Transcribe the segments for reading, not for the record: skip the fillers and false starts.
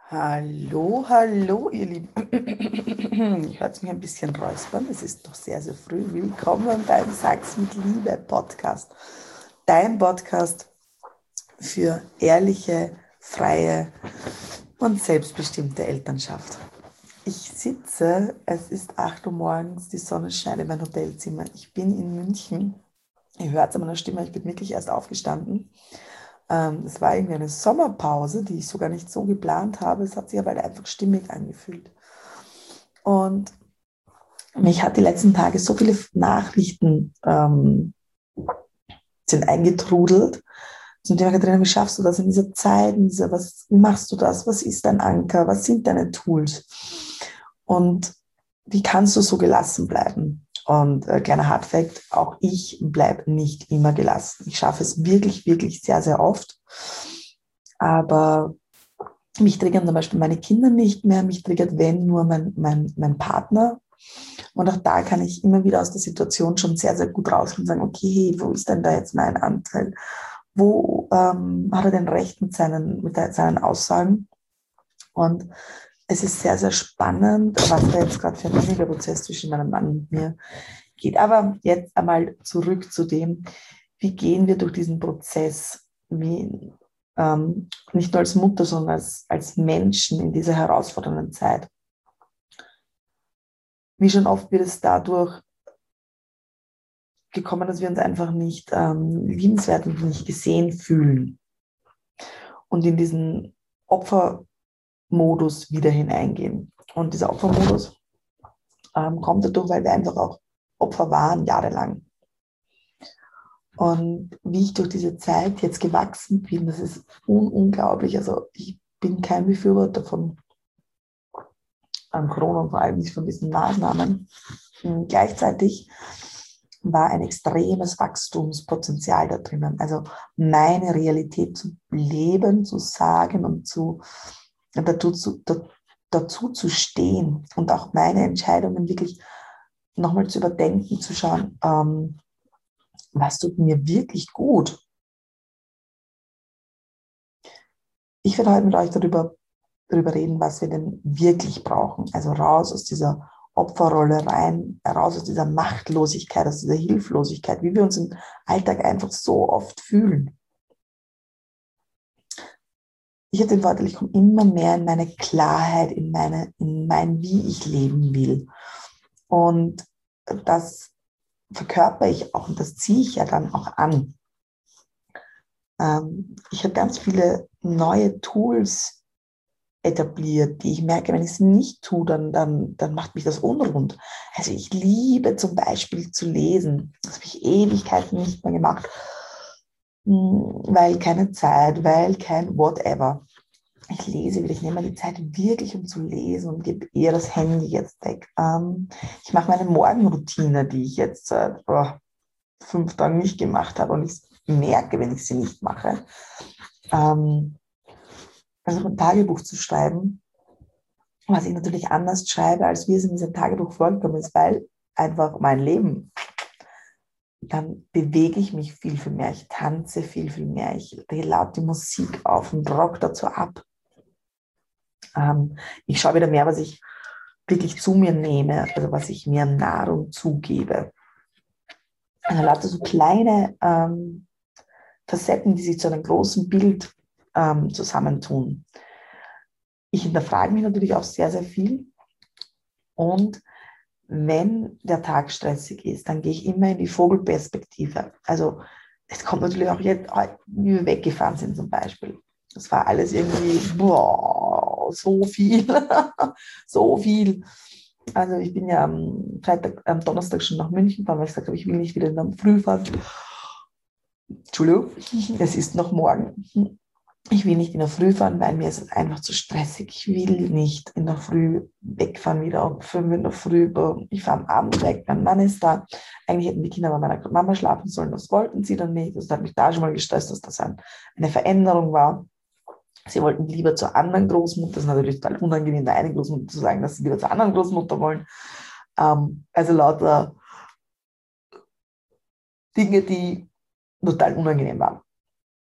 Hallo, hallo, ihr Lieben. Ich hört mich ein bisschen räuspern. Es ist noch sehr, sehr früh. Willkommen beim Sag's mit Liebe Podcast. Dein Podcast für ehrliche, freie und selbstbestimmte Elternschaft. Ich sitze, es ist 8 Uhr morgens, die Sonne scheint in mein Hotelzimmer. Ich bin in München. Ihr hört es an meiner Stimme, ich bin wirklich erst aufgestanden. Es war irgendwie eine Sommerpause, die ich sogar nicht so geplant habe. Es hat sich aber halt einfach stimmig angefühlt. Und mich hat die letzten Tage so viele Nachrichten sind eingetrudelt zum Thema: Katharina, wie schaffst du das in dieser Zeit? Was machst du das? Was ist dein Anker? Was sind deine Tools? Und wie kannst du so gelassen bleiben? Und kleiner Hardfact, auch ich bleibe nicht immer gelassen. Ich schaffe es wirklich, wirklich sehr, sehr oft. Aber mich triggern zum Beispiel meine Kinder nicht mehr. Mich triggert, wenn, nur mein Partner. Und auch da kann ich immer wieder aus der Situation schon sehr, sehr gut rausgehen und sagen, okay, wo ist denn da jetzt mein Anteil? Wo hat er denn recht mit seinen Aussagen? Und es ist sehr, sehr spannend, was da jetzt gerade für ein inniger Prozess zwischen meinem Mann und mir geht. Aber jetzt einmal zurück zu dem, wie gehen wir durch diesen Prozess, wie, nicht nur als Mutter, sondern als Menschen in dieser herausfordernden Zeit. Wie schon oft wird es dadurch gekommen, dass wir uns einfach nicht liebenswert und nicht gesehen fühlen und in diesen Opfermodus wieder hineingehen. Und dieser Opfermodus kommt dadurch, weil wir einfach auch Opfer waren jahrelang. Und wie ich durch diese Zeit jetzt gewachsen bin, das ist unglaublich. Also ich bin kein Befürworter von Corona und vor allem nicht von diesen Maßnahmen. Und gleichzeitig war ein extremes Wachstumspotenzial da drinnen. Also meine Realität zu leben, zu sagen und dazu zu stehen und auch meine Entscheidungen wirklich nochmal zu überdenken, zu schauen, was tut mir wirklich gut. Ich werde heute mit euch darüber reden, was wir denn wirklich brauchen. Also raus aus dieser Opferrolle rein, raus aus dieser Machtlosigkeit, aus dieser Hilflosigkeit, wie wir uns im Alltag einfach so oft fühlen. Ich habe den Vorteil, ich komme immer mehr in meine Klarheit, in mein, wie ich leben will. Und das verkörper ich auch und das ziehe ich ja dann auch an. Ich habe ganz viele neue Tools etabliert, die ich merke, wenn ich es nicht tue, dann macht mich das unrund. Also ich liebe zum Beispiel zu lesen. Das habe ich Ewigkeiten nicht mehr gemacht, weil keine Zeit, weil kein whatever. Ich lese wieder, ich nehme mir die Zeit wirklich, um zu lesen und gebe eher das Handy jetzt weg. Ich mache meine Morgenroutine, die ich jetzt seit 5 Tagen nicht gemacht habe und ich merke, wenn ich sie nicht mache. Also ein Tagebuch zu schreiben, was ich natürlich anders schreibe, als wie es in diesem Tagebuch vorgekommen ist, weil einfach mein Leben, dann bewege ich mich viel, viel mehr, ich tanze viel, viel mehr, ich lege laut die Musik auf und rock dazu ab. Ich schaue wieder mehr, was ich wirklich zu mir nehme, also was ich mir an Nahrung zugebe. Also lauter so kleine Facetten, die sich zu einem großen Bild zusammentun. Ich hinterfrage mich natürlich auch sehr, sehr viel. Und wenn der Tag stressig ist, dann gehe ich immer in die Vogelperspektive. Also es kommt natürlich auch jetzt, wie wir weggefahren sind zum Beispiel. Das war alles irgendwie, boah, so viel, so viel. Also ich bin ja am Donnerstag schon nach München gefahren, weil ich gesagt habe, ich will nicht wieder in der Früh fahren. Entschuldigung, es ist noch morgen. Ich will nicht in der Früh fahren, weil mir ist es einfach zu stressig. Ich will nicht in der Früh wegfahren, wieder um 5 in der Früh. Ich fahre am Abend weg, mein Mann ist da. Eigentlich hätten die Kinder bei meiner Mama schlafen sollen, das wollten sie dann nicht. Das hat mich da schon mal gestresst, dass das eine Veränderung war. Sie wollten lieber zur anderen Großmutter. Das ist natürlich total unangenehm, der einen Großmutter zu sagen, dass sie lieber zur anderen Großmutter wollen. Also lauter Dinge, die total unangenehm waren.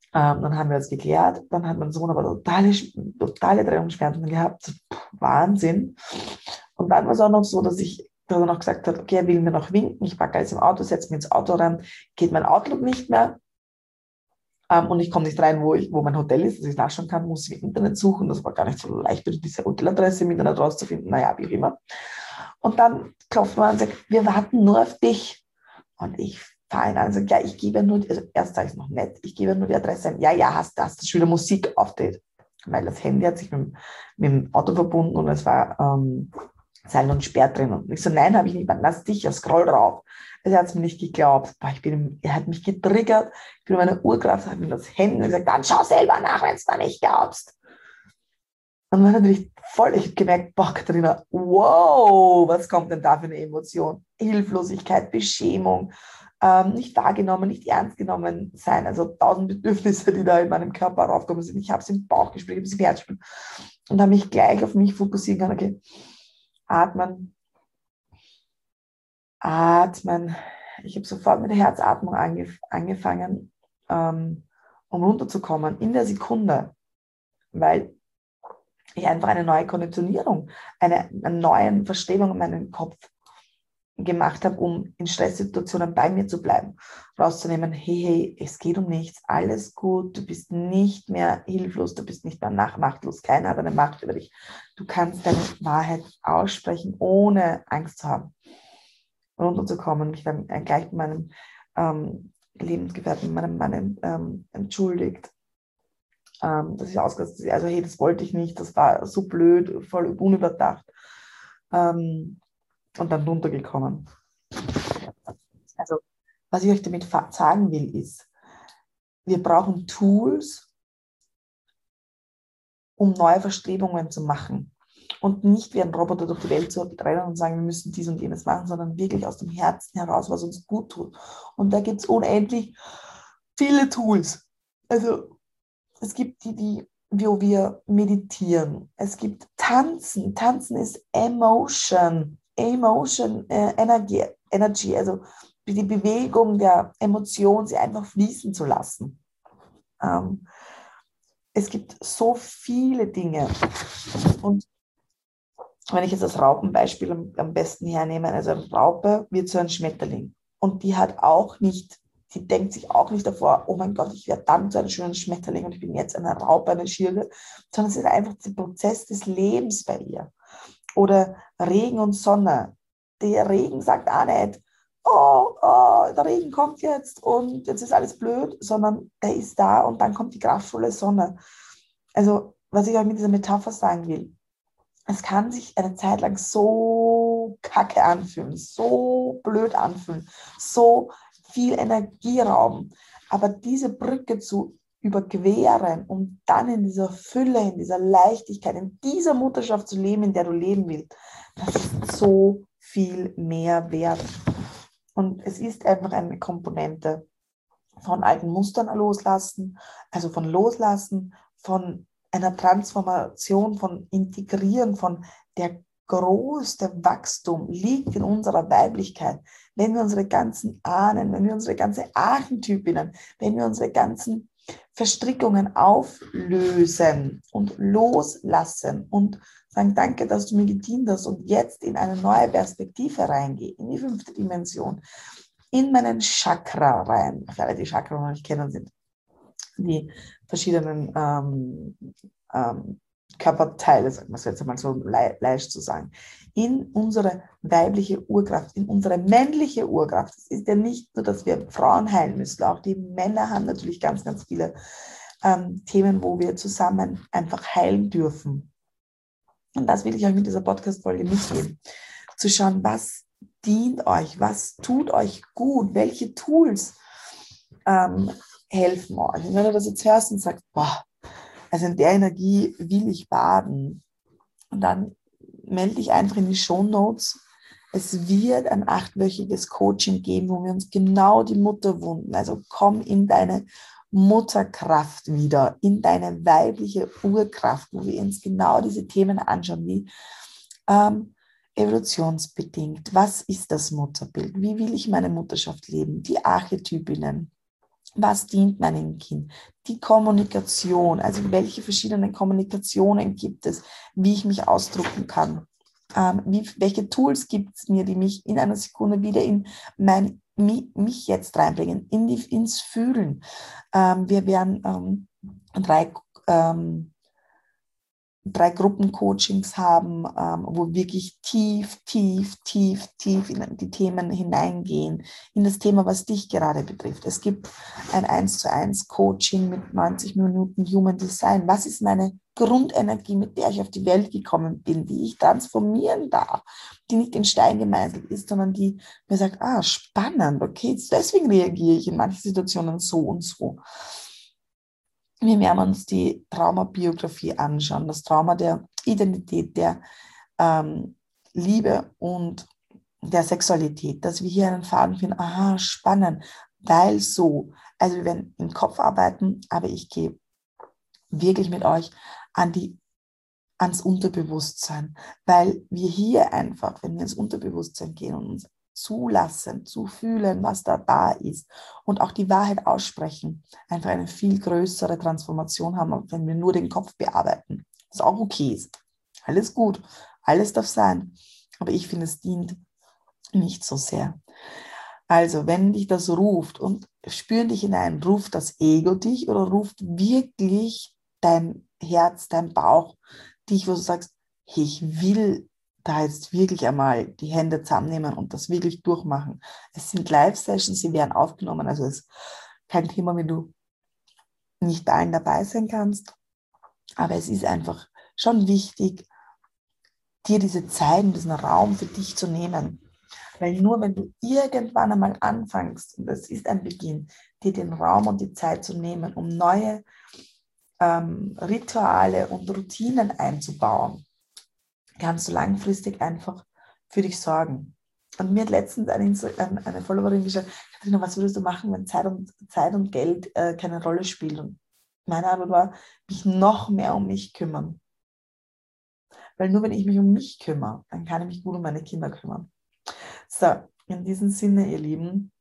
Dann haben wir das geklärt. Dann hat mein Sohn aber totale Trennungsschmerzen gehabt. Wahnsinn. Und dann war es auch noch so, dass er noch gesagt hat, okay, er will mir noch winken. Ich packe alles im Auto, setze mich ins Auto rein, geht mein Outlook nicht mehr. Und ich komme nicht rein, wo mein Hotel ist, dass ich nachschauen kann, muss ich im Internet suchen. Das war gar nicht so leicht, diese Hoteladresse im Internet rauszufinden. Naja, wie auch immer. Und dann klopft man und sagt, wir warten nur auf dich. Und ich fahre ihn an und sage, ja, ich gebe nur, also erst sage ich es noch nett, ich gebe nur die Adresse ein. Ja, hast du schon wieder Musik aufgedreht? Weil das Handy hat sich mit dem Auto verbunden und es war Seil und Sperr drin. Und ich so, nein, habe ich nicht, lass dich, ja, scroll drauf. Also er hat es mir nicht geglaubt. Er hat mich getriggert, ich bin meine Urkraft, habe mir das Handy und gesagt, dann schau selber nach, wenn du da nicht glaubst. Und dann natürlich voll, ich habe gemerkt, boah, Katharina, wow, was kommt denn da für eine Emotion? Hilflosigkeit, Beschämung, nicht wahrgenommen, nicht ernst genommen sein, also 1000 Bedürfnisse, die da in meinem Körper raufkommen sind. Ich habe es im Bauch gespürt, ich habe es im Herz gespürt und habe mich gleich auf mich fokussieren können, okay, atmen, atmen. Ich habe sofort mit der Herzatmung angefangen, um runterzukommen in der Sekunde, weil ich einfach eine neue Konditionierung, eine neue Verstrebung in meinem Kopf gemacht habe, um in Stresssituationen bei mir zu bleiben. Rauszunehmen, hey, es geht um nichts, alles gut, du bist nicht mehr hilflos, du bist nicht mehr machtlos, keiner hat eine Macht über dich. Du kannst deine Wahrheit aussprechen, ohne Angst zu haben. Runterzukommen, mich dann gleich mit meinem Lebensgefährten, meinem Mann entschuldigt, dass ich ausgerastet bin. Also hey, das wollte ich nicht, das war so blöd, voll unüberdacht. Und dann runtergekommen. Also, was ich euch damit sagen will, ist, wir brauchen Tools, um neue Verstrebungen zu machen. Und nicht wie ein Roboter durch die Welt zu rennen und sagen, wir müssen dies und jenes machen, sondern wirklich aus dem Herzen heraus, was uns gut tut. Und da gibt es unendlich viele Tools. Also es gibt wo wir meditieren. Es gibt Tanzen. Tanzen ist Emotion, Energy, also die Bewegung der Emotion, sie einfach fließen zu lassen. Es gibt so viele Dinge. Und wenn ich jetzt das Raupenbeispiel am besten hernehme, also eine Raupe wird zu einem Schmetterling. Und die denkt sich auch nicht davor, oh mein Gott, ich werde dann zu einem schönen Schmetterling und ich bin jetzt eine Raupe, eine Schirre, sondern es ist einfach der Prozess des Lebens bei ihr. Oder Regen und Sonne. Der Regen sagt auch nicht, der Regen kommt jetzt und jetzt ist alles blöd, sondern der ist da und dann kommt die kraftvolle Sonne. Also, was ich euch mit dieser Metapher sagen will, es kann sich eine Zeit lang so kacke anfühlen, so blöd anfühlen, so viel Energie rauben. Aber diese Brücke zu überqueren, um dann in dieser Fülle, in dieser Leichtigkeit, in dieser Mutterschaft zu leben, in der du leben willst, das ist so viel mehr wert. Und es ist einfach eine Komponente von alten Mustern loslassen, also von Loslassen, von einer Transformation, von Integrieren, von der größte Wachstum liegt in unserer Weiblichkeit. Wenn wir unsere ganzen Ahnen, wenn wir unsere ganzen Archetypinnen, wenn wir unsere ganzen Verstrickungen auflösen und loslassen und sagen, danke, dass du mir gedient hast und jetzt in eine neue Perspektive reingehe, in die 5. Dimension, in meinen Chakra rein. Für alle, die Chakra noch nicht kennen, sind die verschiedenen Körperteile, sagen wir es jetzt einmal so leicht zu sagen, in unsere weibliche Urkraft, in unsere männliche Urkraft. Es ist ja nicht nur, dass wir Frauen heilen müssen, auch die Männer haben natürlich ganz, ganz viele Themen, wo wir zusammen einfach heilen dürfen. Und das will ich euch mit dieser Podcast-Folge mitgeben. Zu schauen, was dient euch, was tut euch gut, welche Tools helfen euch. Und wenn du das jetzt hörst und sagst, boah, also in der Energie will ich baden, und dann melde dich einfach in die Shownotes. Es wird ein 8-wöchiges Coaching geben, wo wir uns genau die Mutterwunden, also komm in deine Mutterkraft wieder, in deine weibliche Urkraft, wo wir uns genau diese Themen anschauen, wie evolutionsbedingt, was ist das Mutterbild, wie will ich meine Mutterschaft leben, die Archetypinnen, Was dient meinem Kind? Die Kommunikation, also welche verschiedenen Kommunikationen gibt es, wie ich mich ausdrücken kann. Welche Tools gibt es mir, die mich in einer Sekunde wieder in mich jetzt reinbringen, ins Fühlen. Wir werden drei Gruppencoachings haben, wo wir wirklich tief in die Themen hineingehen, in das Thema, was dich gerade betrifft. Es gibt ein 1:1 Coaching mit 90 Minuten Human Design. Was ist meine Grundenergie, mit der ich auf die Welt gekommen bin, die ich transformieren darf, die nicht in Stein gemeißelt ist, sondern die mir sagt, spannend, okay, deswegen reagiere ich in manchen Situationen so und so. Wir werden uns die Traumabiografie anschauen, das Trauma der Identität, der Liebe und der Sexualität, dass wir hier einen Faden finden, spannend, weil so, also wir werden im Kopf arbeiten, aber ich gehe wirklich mit euch ans Unterbewusstsein, weil wir hier einfach, wenn wir ins Unterbewusstsein gehen und uns zulassen, zu fühlen, was da ist und auch die Wahrheit aussprechen, einfach eine viel größere Transformation haben, wenn wir nur den Kopf bearbeiten. Was auch okay ist. Alles gut, alles darf sein. Aber ich finde, es dient nicht so sehr. Also, wenn dich das ruft und spüren dich hinein, ruft das Ego dich oder ruft wirklich dein Herz, dein Bauch dich, wo du sagst, hey, ich will da jetzt wirklich einmal die Hände zusammennehmen und das wirklich durchmachen. Es sind Live-Sessions, sie werden aufgenommen, also es ist kein Thema, wenn du nicht bei allen dabei sein kannst, aber es ist einfach schon wichtig, dir diese Zeit und diesen Raum für dich zu nehmen. Weil nur wenn du irgendwann einmal anfängst, und das ist ein Beginn, dir den Raum und die Zeit zu nehmen, um neue Rituale und Routinen einzubauen, kannst du langfristig einfach für dich sorgen. Und mir hat letztens eine Followerin gesagt, Katharina, was würdest du machen, wenn Zeit und Geld keine Rolle spielen? Und meine Antwort war, mich noch mehr um mich kümmern. Weil nur wenn ich mich um mich kümmere, dann kann ich mich gut um meine Kinder kümmern. So, in diesem Sinne, ihr Lieben,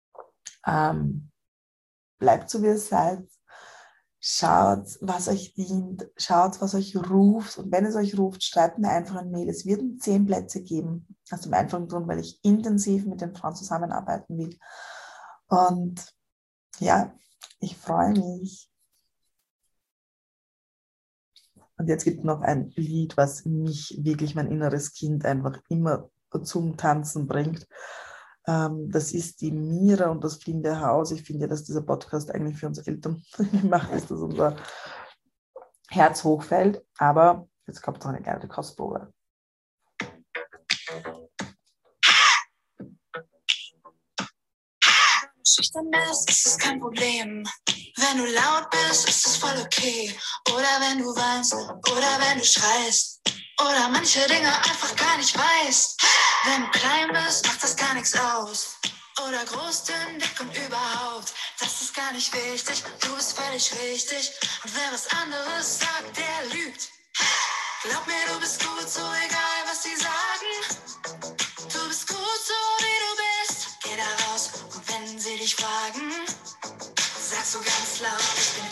bleibt so, wie ihr seid. Schaut, was euch dient. Schaut, was euch ruft. Und wenn es euch ruft, schreibt mir einfach ein Mail. Es wird 10 Plätze geben. Aus dem einfachen Grund, weil ich intensiv mit den Frauen zusammenarbeiten will. Und ja, ich freue mich. Und jetzt gibt es noch ein Lied, was mich wirklich, mein inneres Kind, einfach immer zum Tanzen bringt. Das ist die Mira und das fliegende Haus. Ich finde, dass dieser Podcast eigentlich für uns Eltern gemacht ist, dass unser Herz hochfällt. Aber jetzt kommt noch eine kleine Kostprobe. Schüchtern bist, ist es kein Problem. Wenn du laut bist, ist es voll okay. Oder wenn du weinst, oder wenn du schreist. Oder manche Dinge einfach gar nicht weißt. Wenn du klein bist, macht das gar nichts aus. Oder groß, dünn, dick und überhaupt. Das ist gar nicht wichtig, du bist völlig richtig. Und wer was anderes sagt, der lügt. Glaub mir, du bist gut, so egal, was sie sagen. Du bist gut, so wie du bist. Geh da raus und wenn sie dich fragen, sagst du ganz laut, ich bin